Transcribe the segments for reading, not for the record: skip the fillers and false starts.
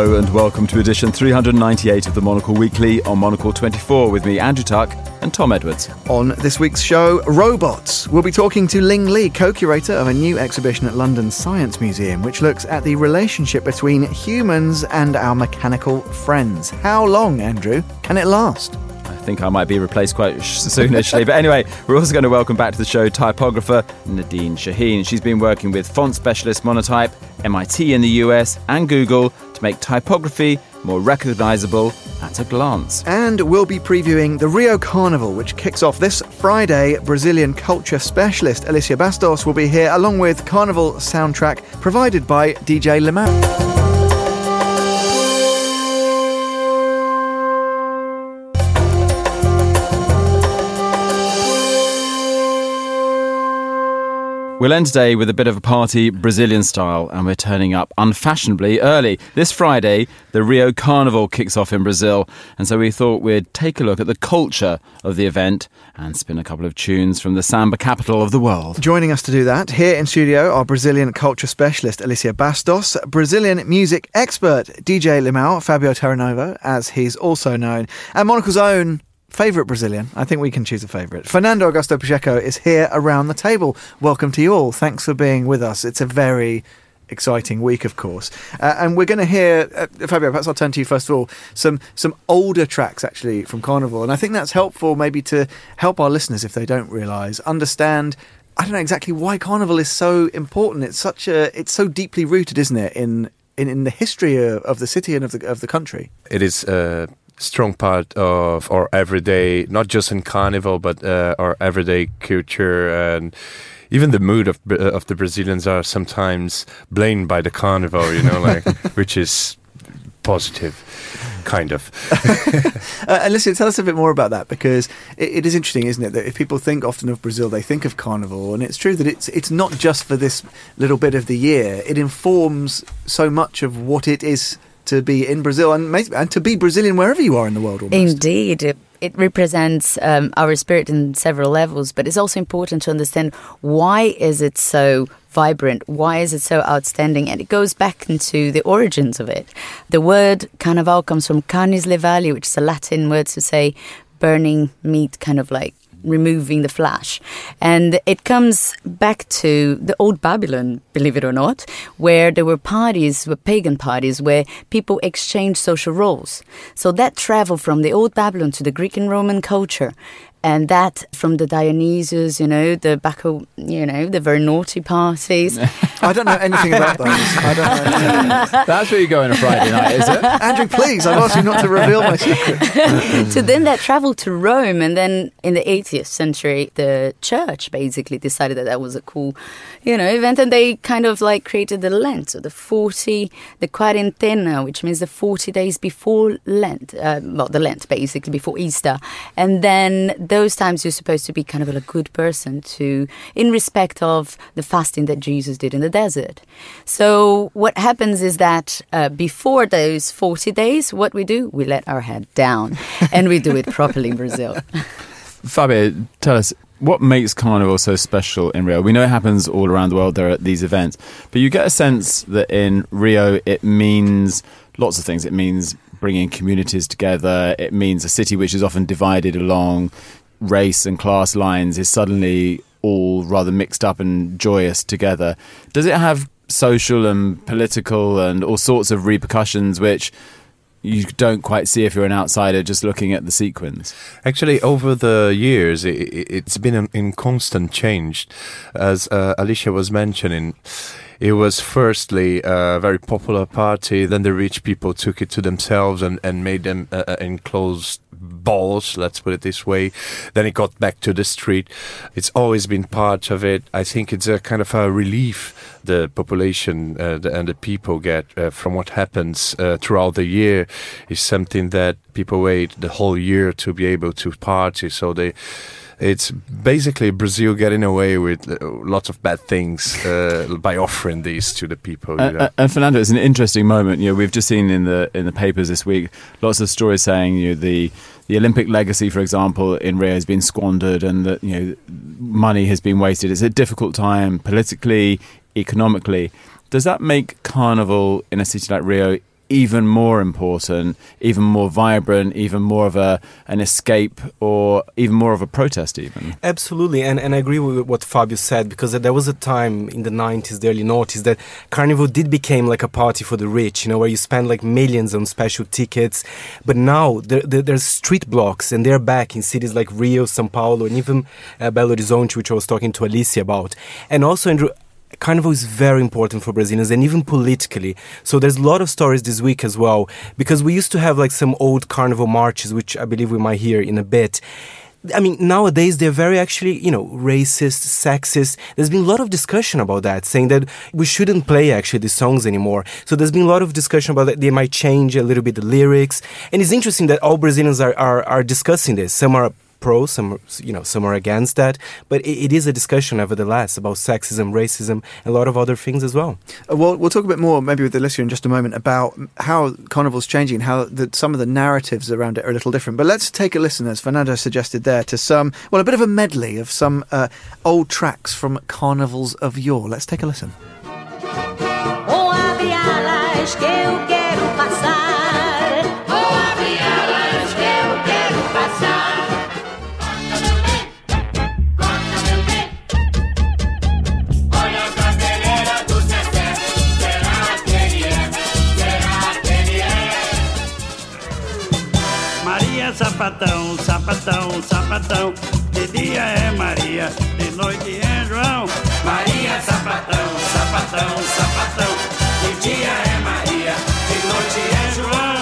Hello and welcome to edition 398 of the Monocle Weekly on Monocle 24 with me, Andrew Tuck, and Tom Edwards. On this week's show, robots. We'll be talking to Ling Li, co-curator of a new exhibition at London's Science Museum, which looks at the relationship between humans and our mechanical friends. How long, Andrew, can it last? I think I might be replaced quite soon, actually. But anyway, we're also going to welcome back to the show typographer Nadine Shaheen. She's been working with font specialist Monotype, MIT in the US, and Google to make typography more recognisable at a glance. And we'll be previewing the Rio Carnival, which kicks off this Friday. Brazilian culture specialist Alicia Bastos will be here, along with Carnival soundtrack provided by DJ Limão. We'll end today with a bit of a party, Brazilian style, and we're turning up unfashionably early. This Friday, the Rio Carnival kicks off in Brazil, and so we thought we'd take a look at the culture of the event and spin a couple of tunes from the samba capital of the world. Joining us to do that, here in studio, are Brazilian culture specialist Alicia Bastos, Brazilian music expert DJ Limão, Fabio Terranova, as he's also known, and Monocle's own favourite Brazilian. I think we can choose a favourite. Fernando Augusto Pacheco is here around the table. Welcome to you all. Thanks for being with us. It's a very exciting week, of course. And we're going to hear, Fabio, perhaps I'll turn to you first of all, some older tracks actually from Carnival. And I think that's helpful maybe to help our listeners, if they don't realise, understand, I don't know exactly why Carnival is so important. It's so deeply rooted, isn't it, in the history of the city and of the country. It is strong part of our everyday, not just in Carnival, but our everyday culture, and even the mood of the Brazilians are sometimes blamed by the Carnival, which is positive, kind of. And listen, tell us a bit more about that, because it is interesting, isn't it, that if people think often of Brazil, they think of Carnival, and it's true that it's not just for this little bit of the year. It informs so much of what it is to be in Brazil and to be Brazilian wherever you are in the world almost. Indeed. It represents our spirit in several levels, but it's also important to understand why is it so vibrant, why is it so outstanding, and it goes back into the origins of it. The word carnaval comes from carnis levalia, which is a Latin word to say burning meat, kind of like removing the flesh. And it comes back to the old Babylon, believe it or not, where there were pagan parties, where people exchanged social roles. So that traveled from the old Babylon to the Greek and Roman culture. And that from the Dionysus, the Bacchus, the very naughty parties. I don't know anything about those. I don't know anything about those. That's where you go on a Friday night, is it? Andrew, please, I've asked you not to reveal my secret. So then that travelled to Rome, and then in the 80th century, the church basically decided that was a cool, event, and they kind of like created the Lent, so the quarentena, which means the 40 days before Lent, the Lent basically, before Easter, and then those times you're supposed to be kind of a good person in respect of the fasting that Jesus did in the desert. So what happens is that before those 40 days, what we do, we let our head down, and we do it properly in Brazil. Fabio, tell us, what makes Carnival so special in Rio? We know it happens all around the world, there are these events, but you get a sense that in Rio it means lots of things. It means bringing communities together. It means a city which is often divided along race and class lines is suddenly all rather mixed up and joyous together. Does it have social and political and all sorts of repercussions which you don't quite see if you're an outsider just looking at the sequins? Actually, over the years, it's been in constant change. As Alicia was mentioning, it was firstly a very popular party, then the rich people took it to themselves and made them enclosed balls, let's put it this way. Then it got back to the street. It's always been part of it. I think it's a kind of a relief the population and the people get from what happens throughout the year is something that people wait the whole year to be able to party. So it's basically Brazil getting away with lots of bad things by offering these to the people. And Fernando, it's an interesting moment. We've just seen in the papers this week lots of stories saying the Olympic legacy, for example, in Rio has been squandered, and that money has been wasted. It's a difficult time politically, economically. Does that make Carnival in a city like Rio even more important, even more vibrant, even more of an escape, or even more of a protest even. Absolutely, and I agree with what Fabio said, because there was a time in the 90s, the early noughties, that Carnival did become like a party for the rich, where you spend like millions on special tickets. But now there's street blocks, and they're back in cities like Rio, São Paulo, and even Belo Horizonte, which I was talking to Alicia about. And also, Andrew, Carnival is very important for Brazilians, and even politically. So there's a lot of stories this week as well, because we used to have like some old Carnival marches, which I believe we might hear in a bit. I mean, nowadays they're very actually, racist, sexist. There's been a lot of discussion about that, saying that we shouldn't play actually these songs anymore. So there's been a lot of discussion about that. They might change a little bit the lyrics. And it's interesting that all Brazilians are discussing this. Some are pro, some are against that, but it is a discussion nevertheless about sexism, racism, and a lot of other things as well. We'll talk a bit more maybe with Alicia in just a moment about how Carnival's changing, how some of the narratives around it are a little different. But let's take a listen, as Fernando suggested there, to a bit of a medley of some old tracks from Carnivals of yore. Let's take a listen. Sapatão, sapatão, sapatão, de dia é Maria, de noite é João. Maria, sapatão, sapatão, sapatão, de dia é Maria, de noite é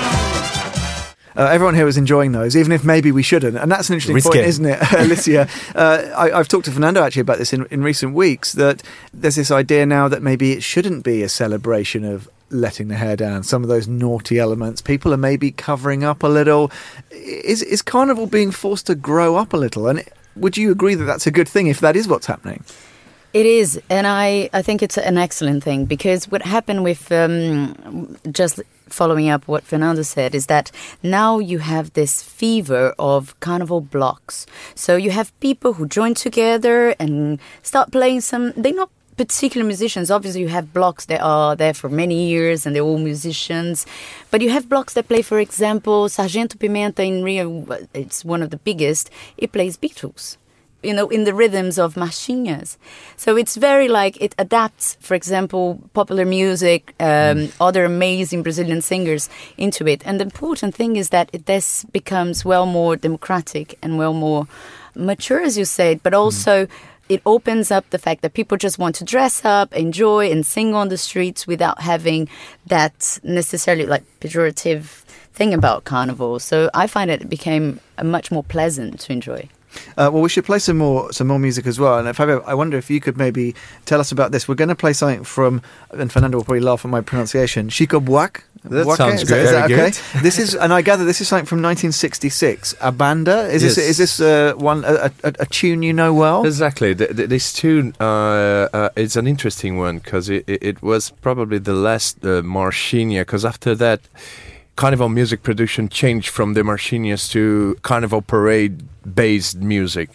João. Everyone here was enjoying those, even if maybe we shouldn't. And that's an interesting point, isn't it, Alicia? I've talked to Fernando actually about this in recent weeks, that there's this idea now that maybe it shouldn't be a celebration of letting the hair down, some of those naughty elements. People are maybe covering up a little. Is Carnival being forced to grow up a little? And would you agree that that's a good thing if that is what's happening? It is, and I think it's an excellent thing, because what happened with, just following up what Fernando said, is that now you have this fever of carnival blocks. So you have people who join together and start playing they're not particular musicians. Obviously you have blocks that are there for many years and they're all musicians, but you have blocks that play, for example, Sargento Pimenta in Rio, it's one of the biggest. It plays Beatles, in the rhythms of marchinhas. So it's very it adapts, for example, popular music, other amazing Brazilian singers into it. And the important thing is that this becomes well more democratic and well more mature, as you said, but also it opens up the fact that people just want to dress up, enjoy, and sing on the streets without having that necessarily pejorative thing about Carnival. So I find it became much more pleasant to enjoy. Well, we should play some more music as well. And Fabio, I wonder if you could maybe tell us about this. We're going to play something from, and Fernando will probably laugh at my pronunciation, Chico Buarque. That sounds good. Is that okay? Good. This is, and I gather this is something from 1966. A banda. Is this one a tune you know well? Exactly. This tune is an interesting one, because it was probably the last Marchinha. Because after that, Carnival music production changed from the Marchinhas to Carnival parade-based music.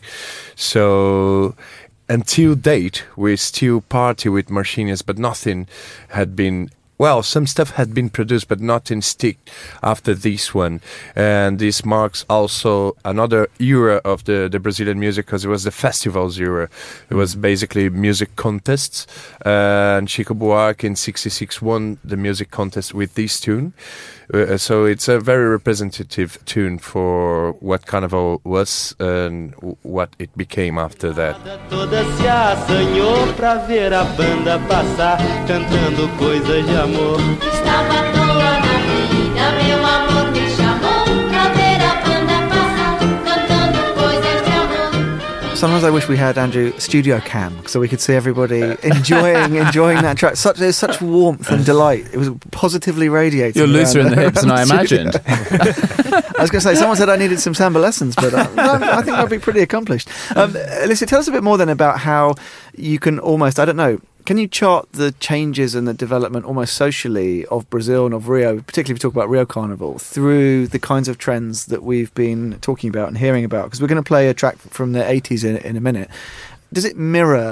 So until date, we still party with Marchinhas, but nothing had been... Well, some stuff had been produced, but not in stick after this one. And this marks also another era of the Brazilian music, because it was the festivals era. It was basically music contests. And Chico Buarque in 1966 won the music contest with this tune. So it's a very representative tune for what Carnival was and what it became after that. Toda se assanhou pra ver a banda passar, cantando coisas de amor. Estava à toa na vida, meu amor me chamou pra ver a banda passar, cantando coisas de amor. Sometimes I wish we had, Andrew, studio cam, so we could see everybody enjoying that track. There's such warmth and delight. It was positively radiating. You're looser in the hips than I imagined. I was going to say, someone said I needed some samba lessons, but I think I'd be pretty accomplished. Alicia, tell us a bit more then about how you can almost, I don't know, can you chart the changes and the development almost socially of Brazil and of Rio, particularly if we talk about Rio Carnival, through the kinds of trends that we've been talking about and hearing about? Because we're going to play a track from the 80s in a minute. Does it mirror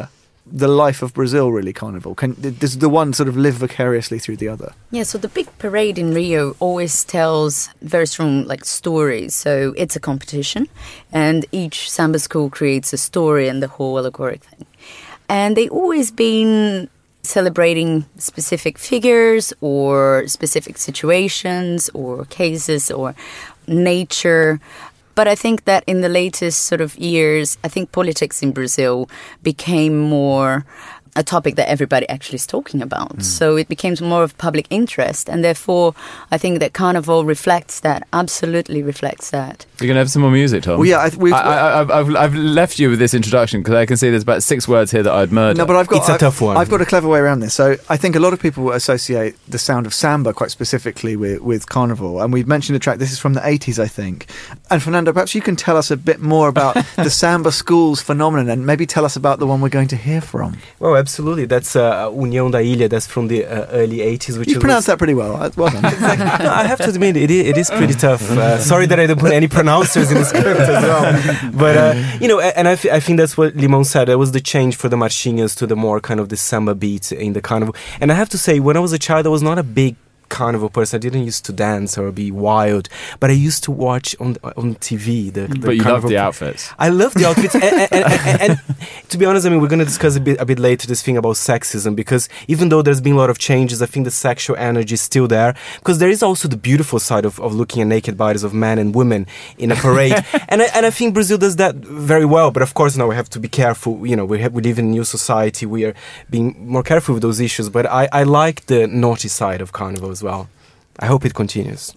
the life of Brazil, really, Carnival? Does the one sort of live vicariously through the other? Yeah, so the big parade in Rio always tells very strong stories. So it's a competition, and each samba school creates a story and the whole allegoric thing. And they always been celebrating specific figures or specific situations or cases or nature. But I think that in the latest sort of years, I think politics in Brazil became more a topic that everybody actually is talking about. So it became more of public interest. And therefore, I think that Carnival reflects that, absolutely reflects that. You're going to have some more music, Tom? Well, yeah, I've left you with this introduction because I can see there's about 6 words here that I'd murder. No, but It's a tough one. I've got a clever way around this. So I think a lot of people associate the sound of samba quite specifically with Carnival. And we've mentioned a track, this is from the 80s, I think. And Fernando, perhaps you can tell us a bit more about the samba schools phenomenon and maybe tell us about the one we're going to hear from. Well, absolutely. That's União da Ilha. That's from the early 80s. Which You pronounced that pretty well. Well done. No, I have to admit, it is pretty tough. Sorry that I didn't put any pronouncers in the script as well. But, and I think that's what Limão said. That was the change for the marchinhas to the more kind of the samba beat in the carnival. And I have to say, when I was a child, I was not a big carnival person. I didn't used to dance or be wild, but I used to watch on TV the But you love the outfits. I love the outfits, and to be honest, I mean, we're going to discuss a bit later this thing about sexism, because even though there's been a lot of changes, I think the sexual energy is still there, because there is also the beautiful side of looking at naked bodies of men and women in a parade, and I think Brazil does that very well. But of course, now we have to be careful. We live in a new society. We are being more careful with those issues. But I like the naughty side of carnival as well. I hope it continues.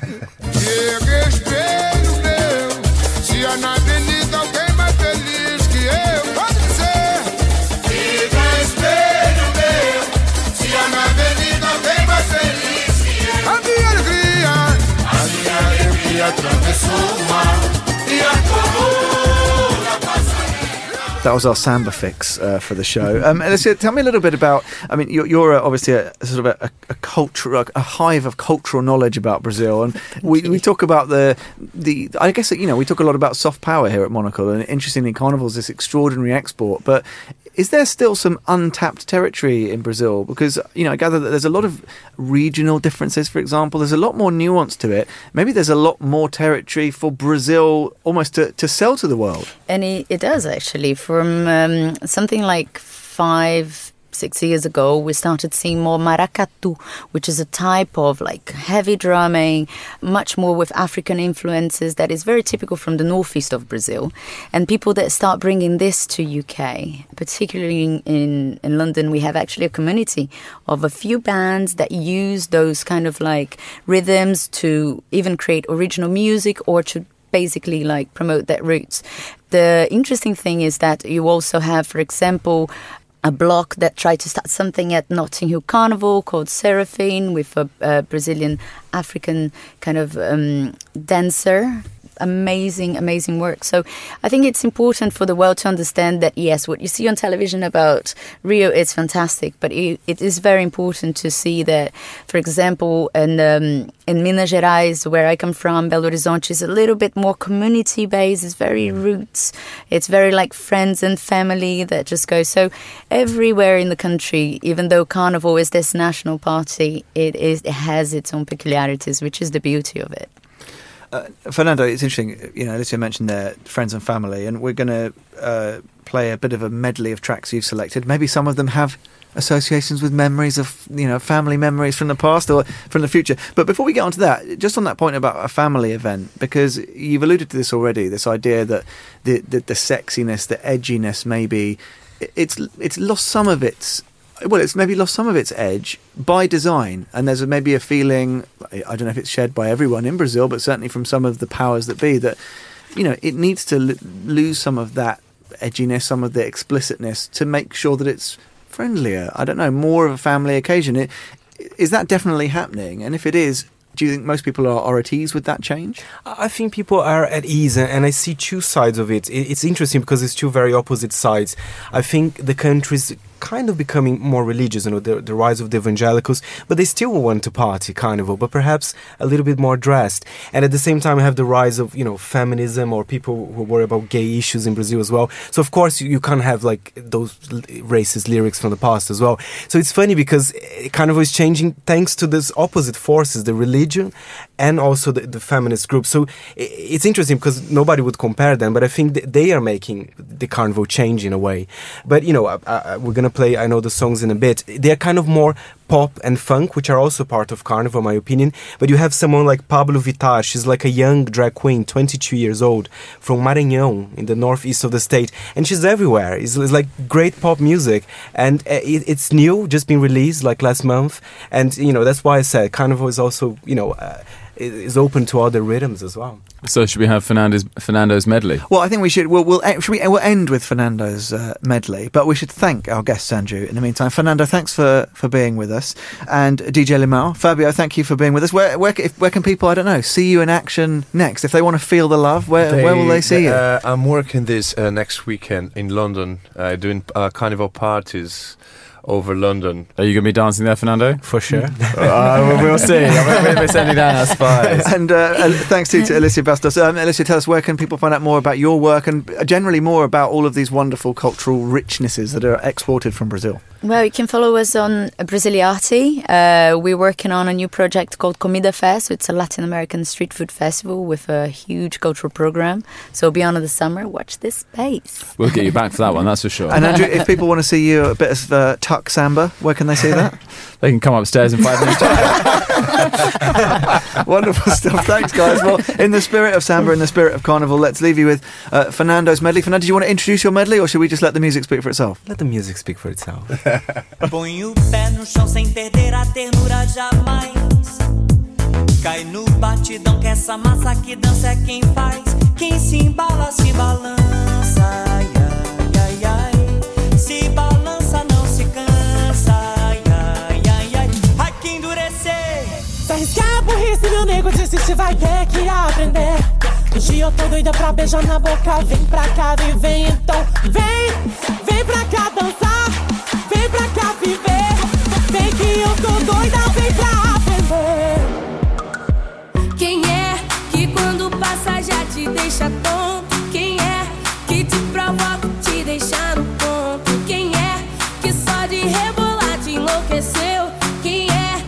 That was our samba fix for the show. Alicia, tell me a little bit about. I mean, you're obviously a sort of a culture, a hive of cultural knowledge about Brazil, and we talk about the. I guess we talk a lot about soft power here at Monocle, and interestingly, Carnival's this extraordinary export. But is there still some untapped territory in Brazil? Because I gather that there's a lot of regional differences. For example, there's a lot more nuance to it. Maybe there's a lot more territory for Brazil almost to sell to the world. And it does, actually. From something like 5-6 years ago, we started seeing more maracatu, which is a type of heavy drumming, much more with African influences that is very typical from the northeast of Brazil. And people that start bringing this to UK, particularly in London, we have actually a community of a few bands that use those kind of rhythms to even create original music or to basically promote their roots. The interesting thing is that you also have, for example, a block that tried to start something at Notting Hill Carnival called Seraphine with a Brazilian African kind of dancer. Amazing work. So I think it's important for the world to understand that, yes, what you see on television about Rio is fantastic, but it is very important to see that, for example, in Minas Gerais, where I come from, Belo Horizonte is a little bit more community-based. It's very roots. It's very friends and family that just go. So everywhere in the country, even though Carnival is this national party, it has its own peculiarities, which is the beauty of it. Fernando, it's interesting, Alicia mentioned their friends and family, and we're going to play a bit of a medley of tracks you've selected. Maybe some of them have associations with memories of, family memories from the past or from the future. But before we get onto that, just on that point about a family event, because you've alluded to this already, this idea that the sexiness, the edginess, maybe it's lost some of its. Well, it's maybe lost some of its edge by design, and there's maybe a feeling, I don't know if it's shared by everyone in Brazil, but certainly from some of the powers that be, that it needs to lose some of that edginess, some of the explicitness to make sure that it's friendlier. I don't know, more of a family occasion. Is that definitely happening? And if it is, do you think most people are at ease with that change? I think people are at ease, and I see two sides of it. It's interesting because it's two very opposite sides. I think the countries kind of becoming more religious, the rise of the evangelicals, but they still want to party, Carnival, but perhaps a little bit more dressed. And at the same time, we have the rise of, feminism or people who worry about gay issues in Brazil as well. So, of course, you can't have, like, those racist lyrics from the past as well. So it's funny because Carnival is changing thanks to these opposite forces, the religion and also the feminist group. So it's interesting because nobody would compare them, but I think they are making the Carnival change in a way. But, we're going to play, I know the songs in a bit. They're kind of more pop and funk, which are also part of Carnival, in my opinion. But you have someone like Pablo Vittar. She's like a young drag queen, 22 years old, from Maranhão, in the northeast of the state. And she's everywhere. It's like great pop music. And it's new, just been released like last month. And, that's why I said Carnival is also, is open to other rhythms as well. So should we have Fernando's medley? Well, I think we should. We'll end with Fernando's medley, but we should thank our guest Sanju in the meantime. Fernando, thanks for being with us, and DJ Limão, Fabio, thank you for being with us. Where can people, I don't know, see you in action next? If they want to feel the love, where will they see you? I'm working this next weekend in London, doing carnival parties over London. Are you going to be dancing there, Fernando? For sure. We'll see. We're sending down our spies. And thanks to Alicia Bastos. Alicia, tell us, where can people find out more about your work and generally more about all of these wonderful cultural richnesses that are exported from Brazil? Well, you can follow us on Brasiliati. We're working on a new project called Comida Fest. So it's a Latin American street food festival with a huge cultural program. So beyond the summer, watch this space. We'll get you back for that one, that's for sure. And Andrew, if people want to see you a bit of tuck samba, where can they see that? They can come upstairs in 5 minutes time. Wonderful stuff. Thanks, guys. Well, in the spirit of samba, in the spirit of carnival, let's leave you with Fernando's medley. Fernando, do you want to introduce your medley, or should we just let the music speak for itself? Let the music speak for itself. Põe o pé no chão sem perder a ternura jamais. Cai no batidão que essa massa que dança é quem faz. Quem se embala se balança. Ai, ai, ai, ai. Se balança não se cansa. Ai, ai, ai, ai. Ai que endurecer. Se arriscar a burrice, meu nego desiste, vai ter que aprender. Hoje eu tô doida pra beijar na boca. Vem pra cá, vem então. Vem pra cá dançar. Vem pra cá viver, vem que eu tô doida, vem pra aprender. Quem é que quando passa já te deixa tonto? Quem é que te provoca, te deixa no ponto? Quem é que só de rebolar te enlouqueceu? Quem é?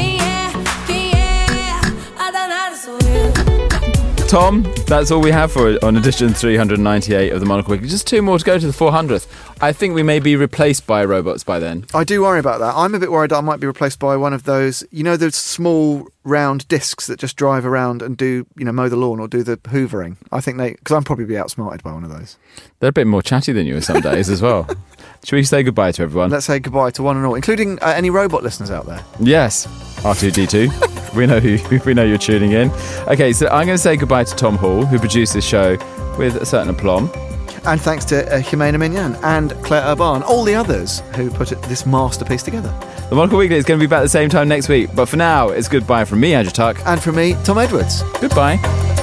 A danada sou eu. Tom, that's all we have for on edition 398 of the Monocle Weekly. Just 2 more to go to the 400th. I think we may be replaced by robots by then. I do worry about that. I'm a bit worried that I might be replaced by one of those, those small round discs that just drive around and do, mow the lawn or do the hoovering. I think because I'm probably be outsmarted by one of those. They're a bit more chatty than you some days as well. Should we say goodbye to everyone? Let's say goodbye to one and all, including any robot listeners out there. Yes, R2D2. we know you're tuning in. Okay, so I'm going to say goodbye to Tom Hall, who produced this show with a certain aplomb. And thanks to Jimena Minyan and Claire Urban, all the others who put this masterpiece together. The Monocle Weekly is going to be back at the same time next week. But for now, it's goodbye from me, Andrew Tuck. And from me, Tom Edwards. Goodbye.